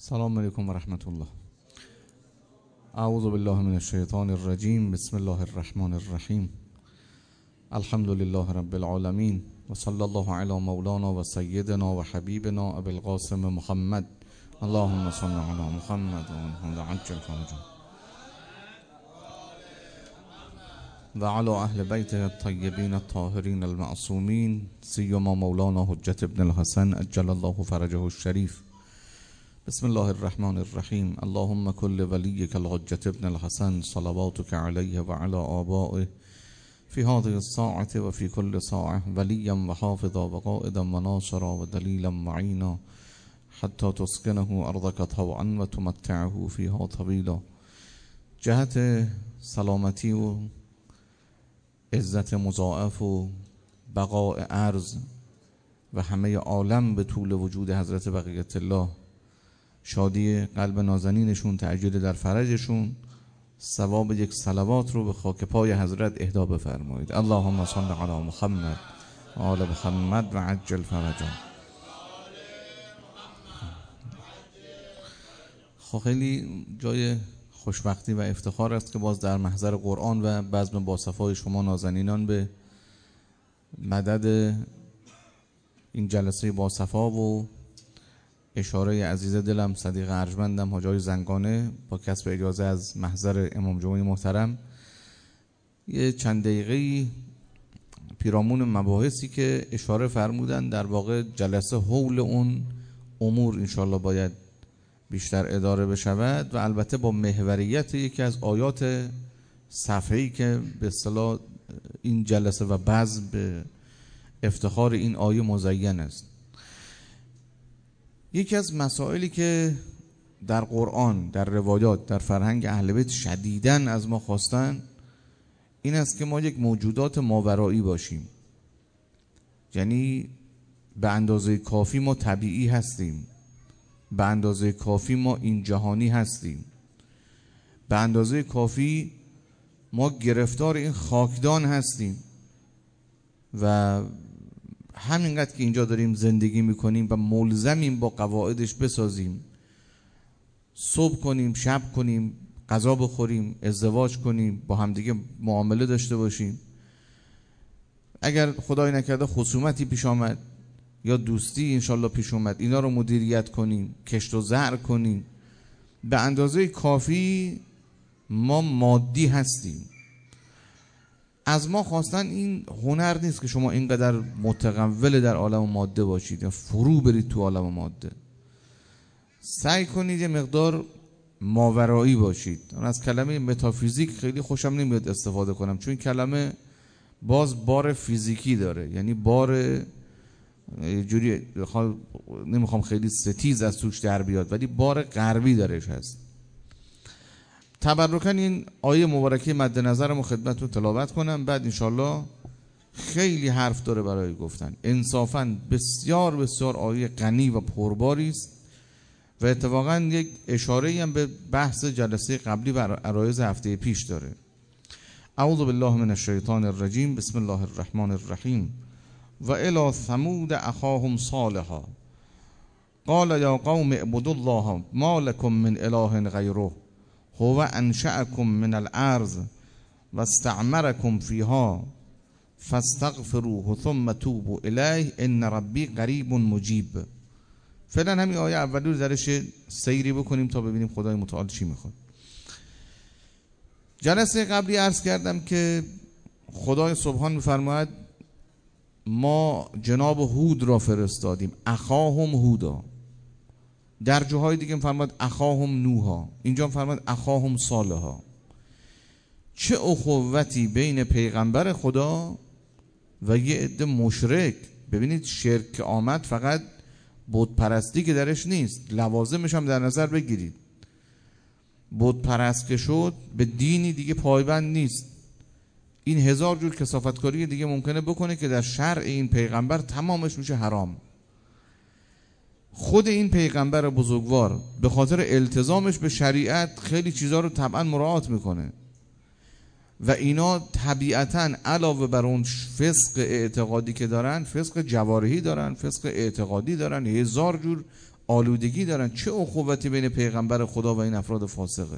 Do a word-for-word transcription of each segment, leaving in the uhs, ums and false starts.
السلام علیکم و رحمت الله. اعوذ بالله من الشیطان الرجیم. بسم الله الرحمن الرحیم. الحمد لله رب العالمین و صلی الله علی مولانا و سیدنا و حبیبنا ابی القاسم محمد. اللهم صل علی محمد و انهم عجل فرجهم و علی اهل بیت الطیبین الطاهرین المعصومین، سیما مولانا حجت ابن الحسن عجل الله فرجه الشریف. بسم الله الرحمن الرحیم. اللهم كل وليك الحجة ابن الحسن صلواتك عليه وعلى آبائه في هذه الساعة وفي كل ساعة وليا وحافظا وقائدا وناصرا ودليلا معينا حتى تسكنه أرضك طوعا وتمتعه فيها طويلا. جهت سلامتی و عزت مضاعف و بقاء ارض و همه عالم به طول وجود حضرت بقیت الله، شادی قلب نازنینشون، تعجیل در فرجشون، ثواب یک صلوات رو به خاک پای حضرت اهدا بفرمایید. اللهم صل علی محمد و آل محمد و عجل فرجهم. خب خیلی جای خوشبختی و افتخار است که باز در محضر قرآن و بزم باصفای شما نازنینان به مدد این جلسه باصفا و اشاره عزیز دلم صدیق ارجمندم حاجی زنگانه با کسب اجازه از محضر امام جمعه محترم یه چند دقیقه‌ای پیرامون مباحثی که اشاره فرمودن، در واقع جلسه حول اون امور انشالله باید بیشتر اداره بشود و البته با محوریت یکی از آیات صفحه‌ای که به اصطلاح این جلسه و بزم به افتخار این آیه مزین است. یکی از مسائلی که در قرآن، در روایات، در فرهنگ اهل بیت شدیداً از ما خواستن این است که ما یک موجودات ماورایی باشیم، یعنی به اندازه کافی ما طبیعی هستیم، به اندازه کافی ما این جهانی هستیم، به اندازه کافی ما گرفتار این خاکدان هستیم و همینقدر که اینجا داریم زندگی میکنیم و ملزمیم با قواعدش بسازیم، صبح کنیم، شب کنیم، غذا بخوریم، ازدواج کنیم، با همدیگه معامله داشته باشیم. اگر خدای نکرده خصومتی پیش آمد یا دوستی انشالله پیش اومد، اینا رو مدیریت کنیم، کشت و زرع کنیم. به اندازه کافی ما مادی هستیم. از ما خواستن این هنر نیست که شما اینقدر متقول در عالم ماده باشید یا فرو برید تو عالم ماده. سعی کنید یه مقدار ماورایی باشید. من از کلمه متافیزیک خیلی خوشم نمیاد استفاده کنم، چون کلمه باز بار فیزیکی داره، یعنی بار جوری نمیخوام خیلی ستیز از توش در بیاد، ولی بار غربی درش هست. تبرکاً این آیه مبارکه مد نظرم و خدمتتون تلاوت کنم، بعد انشالله خیلی حرف داره برای گفتن. انصافاً بسیار بسیار آیه غنی و پرباری است و اتفاقاً یک اشاره‌ای هم به بحث جلسه قبلی و عرایض هفته پیش داره. اعوذ بالله من الشیطان الرجیم. بسم الله الرحمن الرحیم. و الی ثمود اخاهم صالحا قال یا قوم اعبدوا الله ما لكم من اله غیره هو انشأکم من الارض و استعمرکم فیها فاستغفروه ثم توبوا الیه ان ربی قریب مجیب. فعلا همین آیه اولی رو درش سیری بکنیم تا ببینیم خدای متعال چی میخواد. جلسه قبلی عرض کردم که خدای سبحان میفرماید ما جناب هود را فرستادیم، اخاهم هودا. در جاهای دیگه فرمود اخاهم نوحا، اینجا فرمود اخاهم صالحا. چه اخوتی بین پیغمبر خدا و یه عده مشرک. ببینید شرک آمد فقط بت پرستی که درش نیست، لوازمش هم در نظر بگیرید. بت پرست که شد به دینی دیگه پایبند نیست. این هزار جور کثافتکاری دیگه ممکنه بکنه که در شرع این پیغمبر تمامش میشه حرام. خود این پیغمبر بزرگوار به خاطر التزامش به شریعت خیلی چیزا رو طبعا مراعات میکنه و اینا طبیعتا علاوه بر اون فسق اعتقادی که دارن، فسق جوارحی دارن، فسق اعتقادی دارن، هزار جور آلودگی دارن. چه اخوتی بین پیغمبر خدا و این افراد فاسقه.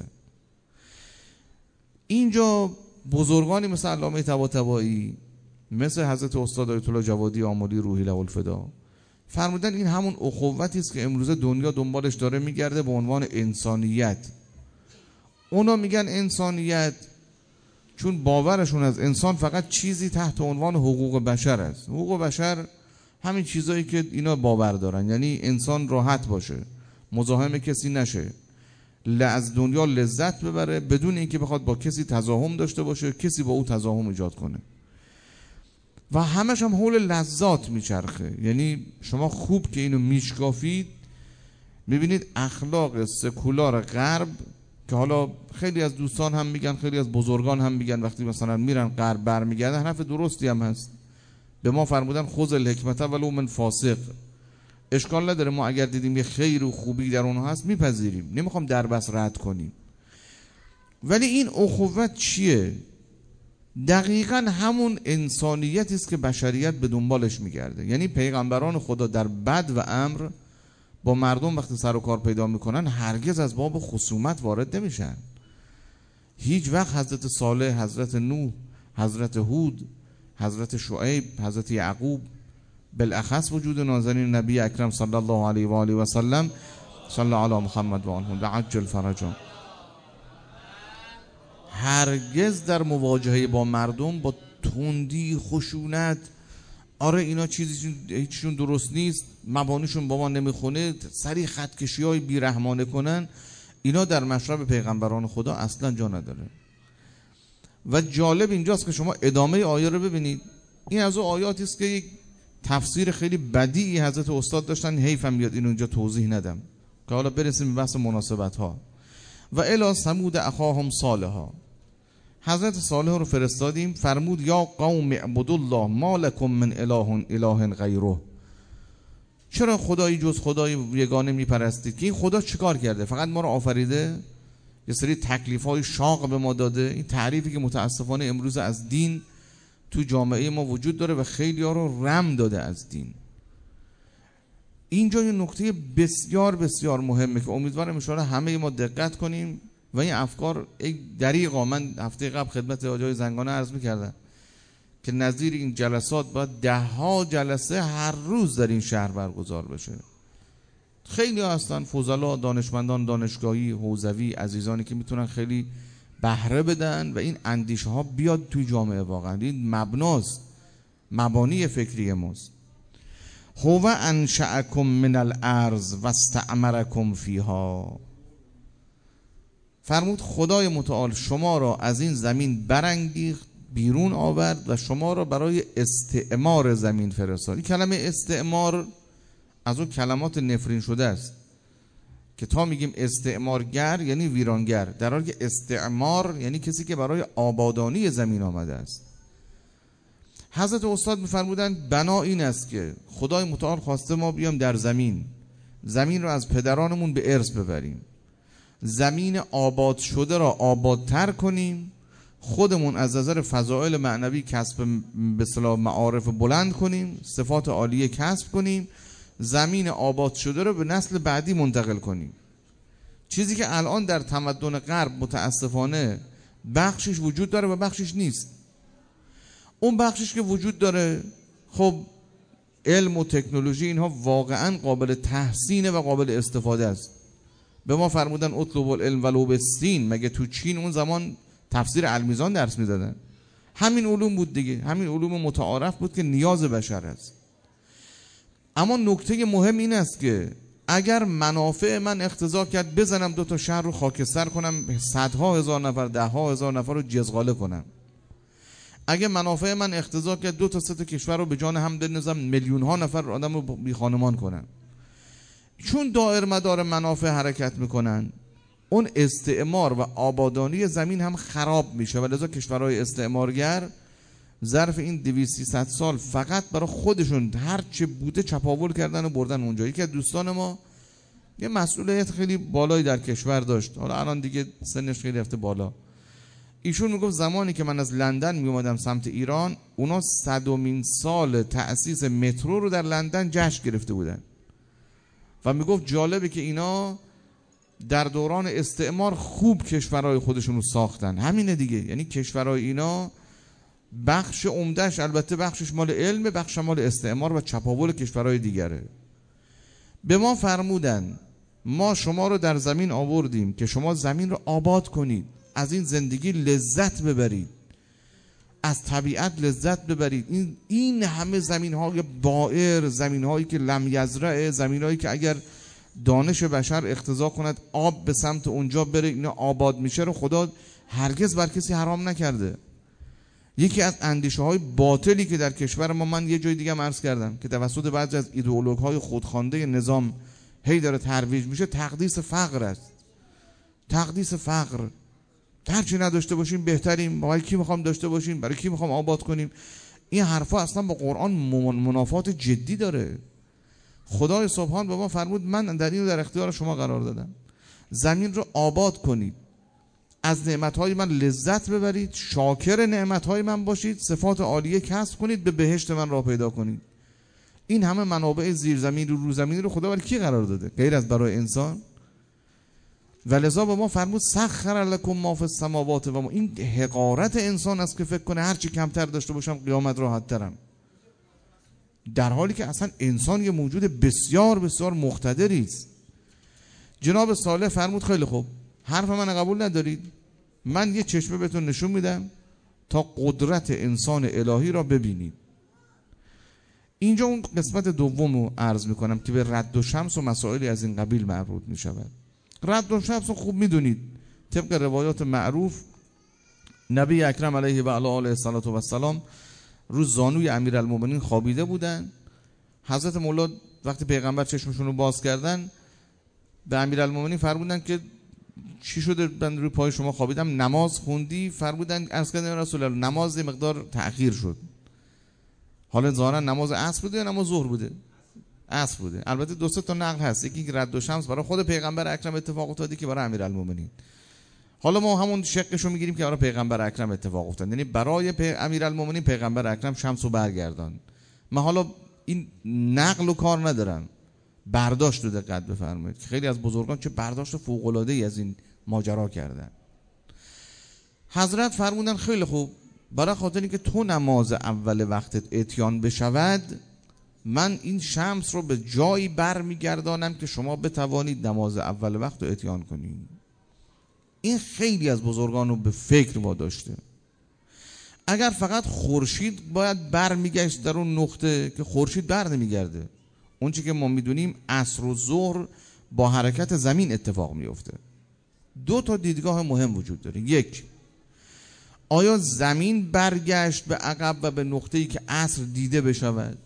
اینجا بزرگانی مثل علامه طباطبایی، مثل حضرت استاد آیت الله جوادی آملی روحی له الفدا فرمودن این همون اخوتی است که امروزه دنیا دنبالش داره میگرده به عنوان انسانیت. اونا میگن انسانیت چون باورشون از انسان فقط چیزی تحت عنوان حقوق بشر است. حقوق بشر همین چیزایی که اینا باور دارن، یعنی انسان راحت باشه، مزاحم کسی نشه، از دنیا لذت ببره بدون اینکه بخواد با کسی تزاحم داشته باشه، کسی با او تزاحم ایجاد کنه و همش هم حول لذات میچرخه. یعنی شما خوب که اینو میشکافید میبینید اخلاق سکولار غرب که حالا خیلی از دوستان هم میگن، خیلی از بزرگان هم میگن وقتی مثلا میرن غرب برمیگردن، حرف درستی هم هست. به ما فرمودن خذ الحکمت ولو من فاسق. اشکال نداره ما اگر دیدیم یه خیر و خوبی در اونها هست میپذیریم، نمیخوام دربست رد کنیم. ولی این اخوت چیه؟ دقیقا همون انسانیتی است که بشریت به دنبالش میگرده. یعنی پیغمبران خدا در بد و امر با مردم وقتی سر و کار پیدا میکنن هرگز از باب خصومت وارد نمیشن. هیچ وقت حضرت صالح، حضرت نوح، حضرت هود، حضرت شعیب، حضرت یعقوب، بالاخص وجود نازنین نبی اکرم صلی الله علیه و آله و سلم، صلی علی محمد و آله و عجل فرجهم، هرگز در مواجهه با مردم با تندی، خشونت، آره اینا چیزی هیچشون درست نیست، مبانیشون با ما نمیخونه، سری خطکشی های بیرحمانه کنن، اینا در مشرب پیغمبران خدا اصلا جا نداره. و جالب اینجاست که شما ادامه آیه رو ببینید. این از اون آیاتی است که یک تفسیر خیلی بدیعی حضرت استاد داشتن، حیفم بیاد اینو اینجا توضیح ندم که حالا برسیم به بحث مناسبت ها. و الی ثمود اخاهم صالحا، حضرت صالح رو فرستادیم، فرمود یا قوم اعبدوا الله ما لکم من اله اله غیره. چرا خدایی جز خدای یگانه میپرستید؟ که این خدا چیکار کرده؟ فقط ما رو آفریده، یه سری تکلیف های شاق به ما داده. این تعریفی که متاسفانه امروز از دین تو جامعه ما وجود داره و خیلی ها رو رم داده از دین. اینجا یه نکته بسیار بسیار مهمه که امیدوارم ان شاءالله همه ما دقت کنیم و این افکار دریغا. من هفته قبل خدمت آجای زنگانه عرض میکردم که نظیر این جلسات باید ده ها جلسه هر روز در این شهر برگزار بشه. خیلی هستن فضلا، دانشمندان دانشگاهی، حوزوی، عزیزانی که میتونن خیلی بهره بدن و این اندیشه ها بیاد توی جامعه. واقعا این مبناست، مبانی فکری ماست. هو انشأکم من الارض و استعمرکم فیها، فرمود خدای متعال شما را از این زمین برانگیخت، بیرون آورد و شما را برای استعمار زمین فرستاد. این کلمه استعمار از اون کلمات نفرین شده است که تا میگیم استعمارگر یعنی ویرانگر، در حالی که استعمار یعنی کسی که برای آبادانی زمین آمده است. حضرت استاد میفرمودند بنا این است که خدای متعال خواسته ما بیام در زمین، زمین رو از پدرانمون به ارث ببریم، زمین آباد شده را آبادتر کنیم، خودمون از نظر فضائل معنوی کسب به اصطلاح معارف بلند کنیم، صفات عالیه کسب کنیم، زمین آباد شده رو به نسل بعدی منتقل کنیم. چیزی که الان در تمدن غرب متاسفانه بخشش وجود داره و بخشش نیست. اون بخشش که وجود داره خب علم و تکنولوژی اینها واقعا قابل تحسینه و قابل استفاده است. به ما فرمودن اطلب العلم ولو بالسین. مگه تو چین اون زمان تفسیر المیزان درس میدادن؟ همین علوم بود دیگه، همین علوم متعارف بود که نیاز بشر است. اما نکته مهم این است که اگر منافع من اقتضا کرد بزنم دو تا شهر رو خاکستر کنم، صدها هزار نفر، ده ها هزار نفر رو جزغاله کنم، اگر منافع من اقتضا کرد دو تا سه تا کشور رو به جان هم بندازم، میلیون ها نفر آدم رو بی خانمان کنم، چون دائر مدار منافع حرکت میکنن اون استعمار و آبادانی زمین هم خراب میشه. و لذا کشورهای استعمارگر ظرف این دویست سیصد سال فقط برای خودشون هر چه بوده چپاول کردن و بردن اونجا. یکی از دوستان ما یه مسئولیت خیلی بالایی در کشور داشت، حالا الان دیگه سنش خیلی رفته بالا. ایشون میگفت زمانی که من از لندن میومدم سمت ایران، اونا صدمین سال تأسیس مترو رو در لندن جشن گرفته بودن و میگفت جالبه که اینا در دوران استعمار خوب کشورهای خودشون رو ساختن. همینه دیگه، یعنی کشورهای اینا بخش عمدهش البته بخشش مال علم، بخش مال استعمار و چپاول کشورهای دیگره. به ما فرمودن ما شما رو در زمین آوردیم که شما زمین رو آباد کنید، از این زندگی لذت ببرید، از طبیعت لذت ببرید. این این همه زمین‌های بائر، زمین‌هایی که لم یزرعه، زمین‌هایی که اگر دانش بشر اقتضا کند آب به سمت اونجا بره اینا آباد میشه رو خدا هرگز بر کسی حرام نکرده. یکی از اندیشه های باطلی که در کشور ما، من یه جای دیگه هم عرض کردم که توسط بعضی از ایدئولوژ های خودخوانده نظام هی داره ترویج میشه، تقدیس فقر است. تقدیس فقر، هرچی نداشته باشیم بهتریم، برای کی میخوام داشته باشیم، برای کی میخوام آباد کنیم. این حرفا اصلا با قرآن منافات جدی داره. خدای سبحان به ما فرمود من در اینو در اختیار شما قرار دادم، زمین رو آباد کنید، از نعمتهای من لذت ببرید، شاکر نعمتهای من باشید، صفات عالیه کسب کنید، به بهشت من راه پیدا کنید. این همه منابع زیرزمین رو رو زمین رو خدا برای کی قرار داده غیر از برای انسان؟ ولذا به ما فرمود سخر لکم ما فی السماوات و ما. این حقارت انسان است که فکر کنه هرچی کمتر داشته باشم قیامت راحت ترم، در حالی که اصلا انسان یه موجود بسیار بسیار مقتدری است. جناب صالح فرمود خیلی خوب، حرف من قبول ندارید، من یه چشمه بهتون نشون میدم تا قدرت انسان الهی را ببینید. اینجا اون قسمت دوم رو عرض میکنم که به رد و شمس و مسائلی از این قبیل مربوط میشود. رد و شمس رو خوب میدونید، طبق روایات معروف نبی اکرم علیه و علی آله الصلوة و السلام روز زانوی امیرالمومنین خوابیده بودن. حضرت مولا وقتی پیغمبر چشمشون رو باز کردن به امیرالمومنین فرمودن که چی شده من روی پای شما خوابیدم، نماز خوندی؟ فرمودن عرض کردن رسول الله نماز مقدار تأخیر شد. حالا ظاهرا نماز عصر بوده یا نماز ظهر بوده؟ عصر بوده. البته دو سه تا نقل هست، یکی رد و شمس برای خود پیغمبر اکرم اتفاق افتاده که برای امیرالمومنین. حالا ما همون شقشو میگیریم که برای پیغمبر اکرم اتفاق افتاد، یعنی برای پی... امیرالمومنین پیغمبر اکرم شمسو برگردان. من حالا این نقل و کار ندارم، برداشت رو دقت بفرمایید که خیلی از بزرگان چه برداشت فوق العاده ای از این ماجرا کردن. حضرت فرمودن خیلی خوب، برای خاطر اینکه تو نماز اول وقتت اتیان بشود من این شمس رو به جایی بر میگردانم که شما بتوانید نماز اول وقت رو اتیان کنید. این خیلی از بزرگان رو به فکر واداشته. اگر فقط خورشید باید بر میگشت در اون نقطه که خورشید بر نمیگرده، اون چی که ما میدونیم عصر و ظهر با حرکت زمین اتفاق میفته. دو تا دیدگاه مهم وجود داره. یک، آیا زمین برگشت به عقب و به نقطه‌ای که عصر دیده بشود؟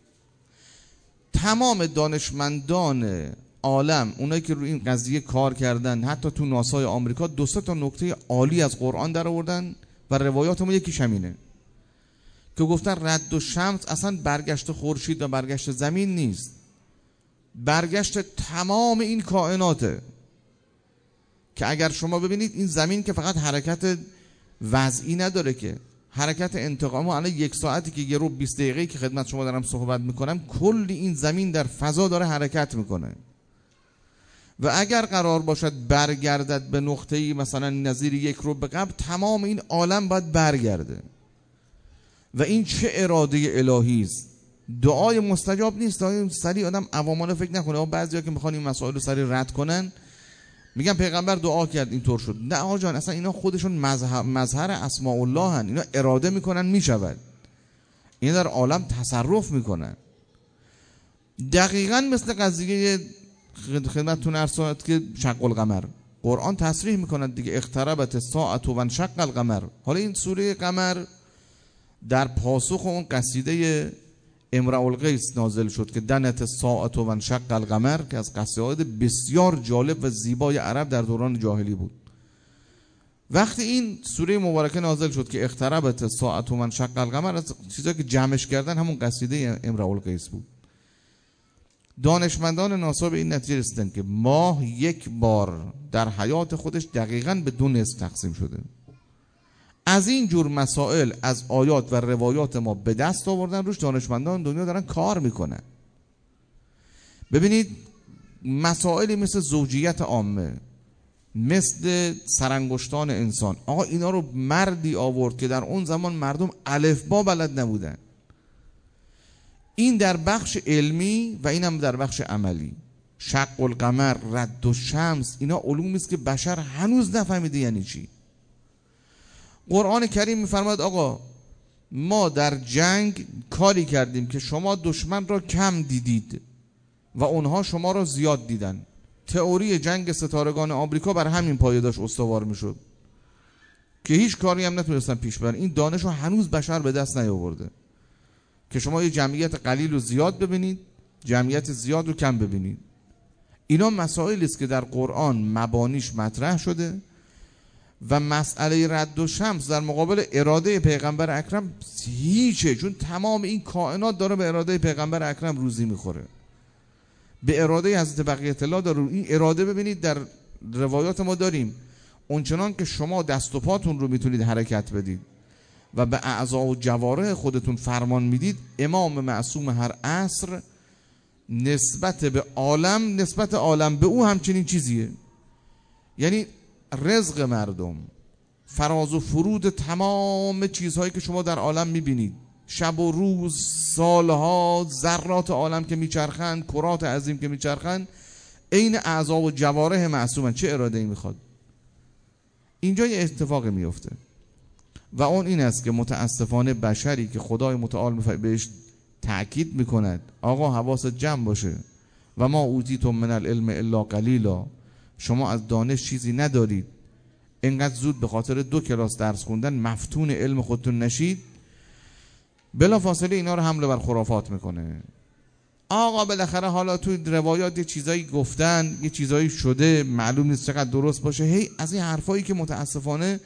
تمام دانشمندان عالم، اونایی که روی این قضیه کار کردن، حتی تو ناسای آمریکا، دو سه تا نکته عالی از قرآن در آوردن و روایات ما یکیش همینه که گفتن رد و شمس اصلا برگشت خورشید و برگشت زمین نیست، برگشت تمام این کائناته. که اگر شما ببینید این زمین که فقط حرکت وضعی نداره، که حرکت انتقامی. الان یک ساعتی که یه رو بیست دقیقه‌ای که خدمت شما دارم صحبت میکنم، کل این زمین در فضا داره حرکت میکنه و اگر قرار باشد برگردد به نقطه‌ای مثلا نظیر یک رو به قبل، تمام این عالم باید برگرده. و این چه اراده الهی است. دعای مستجاب نیست. سریع آدم عوامانه فکر نکنه. بعضیا که میخوان این مسائل رو سریع رد کنن میگن پیغمبر دعا کرد اینطور شد. نه آقا جان، اصلا اینا خودشون مظهر, مظهر اسماء الله هن. اینا اراده میکنن میشود. اینا در عالم تصرف میکنن. دقیقاً مثل قضیه خدمتتون عرض شد که شق القمر، قرآن تصریح میکند دیگه، اقتربت الساعة و انشق القمر. حالا این سوره قمر در پاسخ اون قصیده امرأ القیس نازل شد که دنت الساعة و انشق القمر، که از قصائد بسیار جالب و زیبای عرب در دوران جاهلی بود. وقتی این سوره مبارکه نازل شد که اقتربت الساعة و انشق القمر، از چیزایی که جمعش کردن همون قصیده امرأ القیس بود. دانشمندان ناسا به این نتیجه رسیدن که ماه یک بار در حیات خودش دقیقاً به دو نصف تقسیم شده. از این جور مسائل از آیات و روایات ما به دست آوردن، روش دانشمندان دنیا دارن کار میکنن. ببینید مسائلی مثل زوجیت عامه، مثل سرانگشتان انسان، آقا اینا رو مردی آورد که در اون زمان مردم الفبا بلد نبودن. این در بخش علمی و اینم در بخش عملی. شق القمر، رد الشمس، اینا علومی است که بشر هنوز نفهمیده یعنی چی. قرآن کریم میفرماید آقا ما در جنگ کاری کردیم که شما دشمن را کم دیدید و اونها شما را زیاد دیدن. تئوری جنگ ستارگان آمریکا بر همین پایه داشت استوار میشد که هیچ کاری هم نتونستن پیش برن. این دانش رو هنوز بشر به دست نیاورده که شما یه جمعیت قلیل رو زیاد ببینید، جمعیت زیاد رو کم ببینید. اینا مسائلی است که در قرآن مبانیش مطرح شده و مسئله رد و شمس در مقابل اراده پیغمبر اکرم هیچه، چون تمام این کائنات داره به اراده پیغمبر اکرم روزی میخوره، به اراده حضرت بقیت الله داره. این اراده ببینید در روایات ما داریم اونچنان که شما دست و پاتون رو میتونید حرکت بدید و به اعضا و جوارح خودتون فرمان میدید، امام معصوم هر عصر نسبت به عالم، نسبت عالم به او همچنین چیزیه. یعنی رزق مردم، فراز و فرود تمام چیزهایی که شما در عالم میبینید، شب و روز، سالها، ذرات عالم که میچرخند، کرات عظیم که میچرخند، عین اعضا و جوارح معصومن. چه اراده ای میخواد؟ اینجا یه اتفاق میفته و اون این است که متاسفانه بشری که خدای متعال بهش تأکید میکند آقا حواست جمع باشه و ما اوتیتم من العلم الا قلیلا، شما از دانش چیزی ندارید، اینقدر زود به خاطر دو کلاس درس خوندن مفتون علم خودتون نشید، بلا فاصله اینا رو حمله بر خرافات میکنه. آقا بالاخره حالا توی روایات یه چیزایی گفتن، یه چیزایی شده، معلوم نیست چقدر درست باشه. هی از این حرفایی که متاسفانه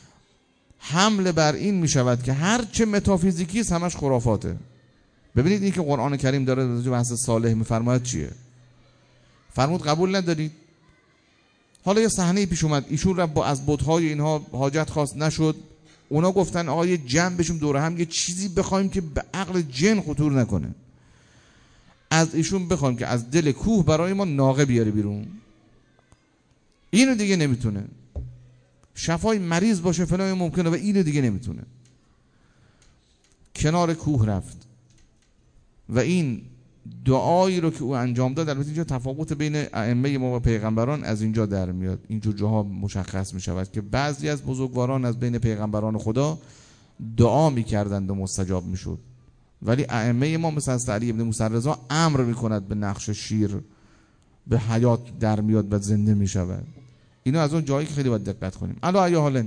حمله بر این میشود که هر چه متافیزیکی است همش خرافاته. ببینید این که قرآن کریم داره در بحث صالح میفرماید چیه؟ فرمود قبول ندارید. حالا یه صحنه پیش اومد، ایشون را با از بت‌های اینها حاجت خواست، نشد. اونا گفتن آقا یه جمع بشیم دور هم یه چیزی بخوایم که به عقل جن خطور نکنه. از ایشون بخوایم که از دل کوه برای ما ناقه بیاره بیرون. اینو دیگه نمیتونه. شفای مریض باشه فلان ممکنه و اینو دیگه نمیتونه. کنار کوه رفت و این دعایی رو که او انجام داد، البته اینجا تفاوت بین ائمه ما و پیغمبران از اینجا در میاد، اینجور جاها مشخص می شود که بعضی از بزرگواران از بین پیغمبران خدا دعا میکردند و مستجاب میشد، ولی ائمه ما مثل حضرت علی ابن موسی رضا امر میکند به نقش شیر به حیات در میاد و زنده میشود. اینا از اون جایی که خیلی باید دقت کنیم. الا ای حالن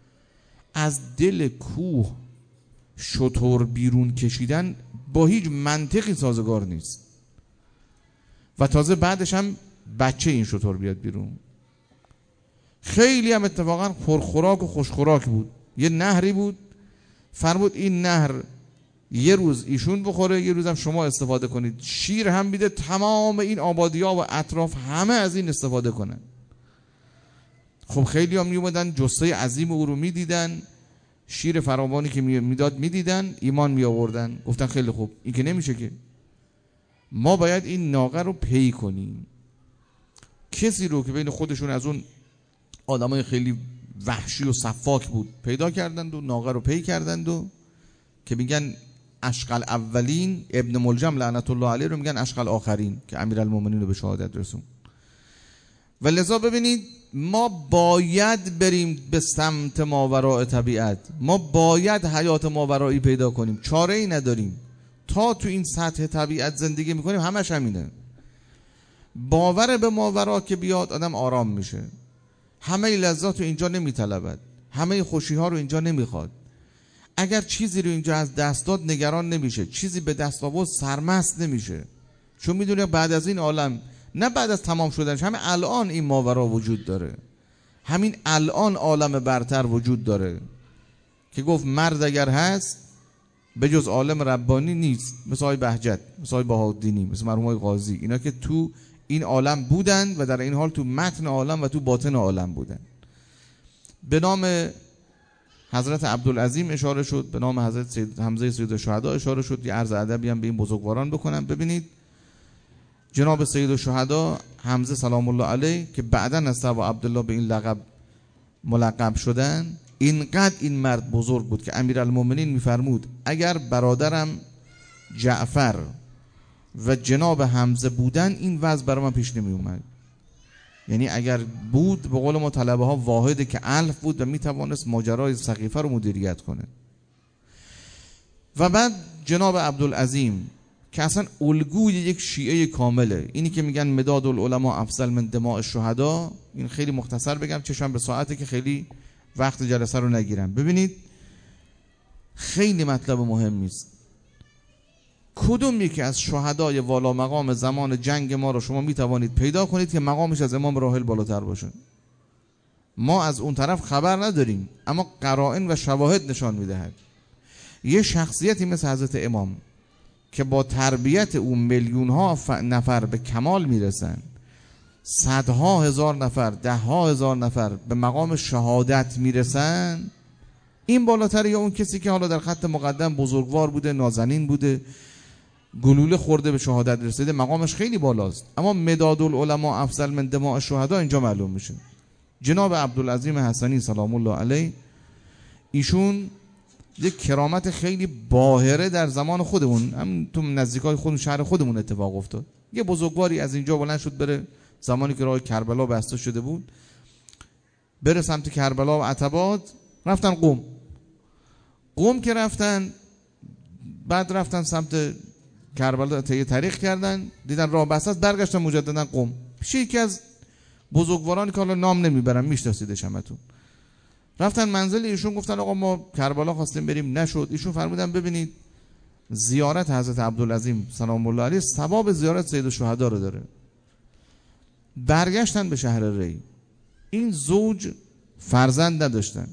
از دل کوه شتر بیرون کشیدن با هیچ منطقی سازگار نیست و تازه بعدش هم بچه این شتر بیاد بیرون. خیلی هم اتفاقا پرخوراک و خوشخوراک بود. یه نهری بود، فرمود این نهر یه روز ایشون بخوره، یه روز هم شما استفاده کنید. شیر هم بیده تمام این آبادی‌ها و اطراف همه از این استفاده کنن. خب خیلی هم میومدن جثه عظیم او رو میدیدن، شیر فراوانی که میداد میدیدن، ایمان می آوردن. گفتن خیلی خوب، این که نمیشه که، ما باید این ناقه رو پی کنیم. کسی رو که بین خودشون از اون آدمای خیلی وحشی و صفاک بود پیدا کردند و ناقه رو پی کردند و که میگن اشقل اولین، ابن ملجم لعنت الله علیه رو میگن اشقل آخرین که امیرالمومنین رو به شهادت رسون. و لذا ببینید ما باید بریم به سمت ماوراء طبیعت، ما باید حیات ماورایی پیدا کنیم، چاره ای نداریم. تا تو این سطح طبیعت زندگی میکنیم همش همینه. باور به ماورا که بیاد آدم آرام میشه، همه لذات رو اینجا نمیطلبد، همه خوشی ها رو اینجا نمیخواد. اگر چیزی رو اینجا از دست داد نگران نمیشه، چیزی به دست آورد سرمست نمیشه، چون میدونه بعد از این عالم، نه بعد از تمام شدنش، همین الان این ماورا وجود داره، همین الان عالم برتر وجود داره که گفت مرد اگر هست به جز عالم ربانی نیست، مثل های بهجت، مثل های بهاءالدینی، مثل مرحوم های قاضی، اینا که تو این عالم بودن و در این حال تو متن عالم و تو باطن عالم بودن. به نام حضرت عبدالعظیم اشاره شد، به نام حضرت سید حمزه سید الشهدا اشاره شد. یه عرض ادبی هم به این بزرگواران بکنم. ببینید جناب سید الشهدا حمزه سلام الله علیه که بعداً از ابا عبدالله به این لقب ملقب شدن، اینقدر این مرد بزرگ بود که امیرالمومنین میفرمود اگر برادرم جعفر و جناب حمزه بودن این وضع برای من پیش نمی اومد. یعنی اگر بود به قول ما طلبه ها واحده که الف بود و میتوانست ماجرای سقیفه رو مدیریت کنه. و بعد جناب عبدالعظیم که اصلا الگوی یک شیعه کامله، اینی که میگن مداد العلماء افضل من دماء الشهدا. این خیلی مختصر بگم چشم به ساعته که خیلی وقت جلسه رو نگیرم. ببینید خیلی مطلب مهمی است. کدوم یکی از شهدای والا مقام زمان جنگ ما رو شما میتوانید پیدا کنید که مقامش از امام راحل بالاتر باشه؟ ما از اون طرف خبر نداریم، اما قرائن و شواهد نشان میدهد یه شخصیتی مثل حضرت امام که با تربیت او میلیون ها نفر به کمال میرسن، صدها هزار نفر، ده ها هزار نفر به مقام شهادت میرسن، این بالاتر یا اون کسی که حالا در خط مقدم بزرگوار بوده، نازنین بوده، گلوله خورده به شهادت رسیده، مقامش خیلی بالاست. اما مداد العلماء افضل من دماء الشهدا اینجا معلوم میشه. جناب عبدالعظیم حسنی سلام الله علیه ایشون یک کرامت خیلی باهره در زمان خودمون، هم تو نزدیکای خودمون شهر خودمون اتفاق افتاد. یه بزرگواری از اینجا بلند شد بره، زمانی که راه کربلا بسته شده بود، بره سمت کربلا و عتبات، رفتن قم. قم که رفتن، بعد رفتن سمت کربلا، طی طریق کردن، دیدن راه بسته است، برگشتن مجددا قم. پیش یکی از بزرگوارانی که حالا نام نمیبرم، میشناسیدش همتون، رفتن منزل ایشون، گفتن آقا ما کربلا خواستیم بریم، نشد. ایشون فرمودن ببینید زیارت حضرت عبدالعظیم سلام الله علیه ثواب زیارت سید الشهدا رو داره. برگشتن به شهر ری. این زوج فرزند نداشتن،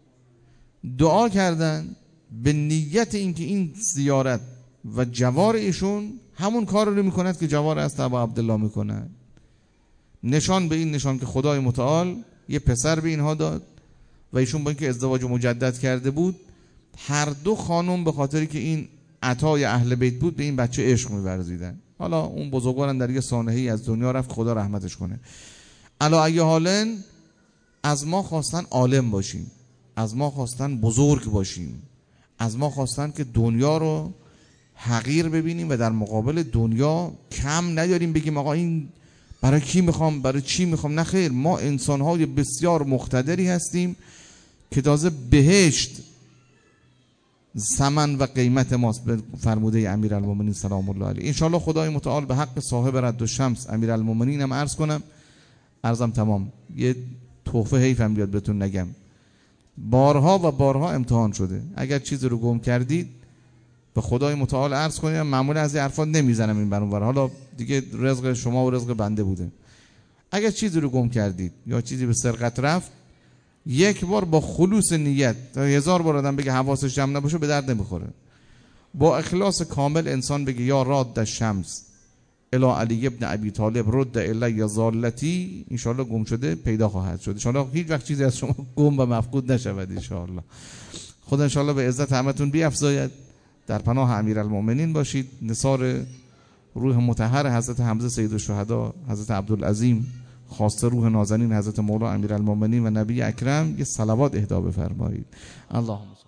دعا کردن به نیت اینکه این زیارت و جوار ایشون همون کار رو میکند که جوار از ابا عبدالله میکند. نشان به این نشان که خدای متعال یه پسر به اینها داد و ایشون با اینکه ازدواج مجدد کرده بود، هر دو خانم به خاطری که این عطای اهل بیت بود به این بچه عشق می‌ورزیدن. حالا اون بزرگوارن در یه سانحه‌ای از دنیا رفت، خدا رحمتش کنه. علا ای حالن از ما خواستن عالم باشیم، از ما خواستن بزرگ باشیم، از ما خواستن که دنیا رو حقیر ببینیم و در مقابل دنیا کم نیاریم، بگیم آقا این برای کی میخوام، برای چی میخوام. نه خیر، ما انسان‌های بسیار مقتدری هستیم که تازه بهشت ثمن و قیمت ماست به فرموده امیرالمومنین سلام الله علیه. انشالله خدای متعال به حق صاحب رد و شمس امیرالمومنین هم عرض کنم، عرضم تمام، یه تحفه حیفم بیاد بهتون نگم، بارها و بارها امتحان شده. اگر چیزی رو گم کردید به خدای متعال عرض کنید، معمولا از این حرفا نمیزنم این برون بر، حالا دیگه رزق شما و رزق بنده بوده. اگر چیزی رو گم کردید یا چیزی به سرقت رفت، یک بار با خلوص نیت، تا هزار بار آدم بگه حواسش جمع نباشه به درد نمیخوره. با اخلاص کامل انسان بگه یا راد الشمس الی علی ابن ابی طالب رد الی ضالتی، ان شاء الله گم شده پیدا خواهد شد. ان شاء الله هیچ وقت چیزی از شما گم و مفقود نشود ان شاء الله. خدا ان شاء الله به عزت همتون بیفزاید. در پناه امیرالمومنین باشید. نثار روح مطهر حضرت حمزه سید الشهدا، حضرت عبدالعظیم، خواسته روح نازنین حضرت مولا امیرالمومنین و نبی اکرم، یه صلوات اهدا بفرمایید. اللهم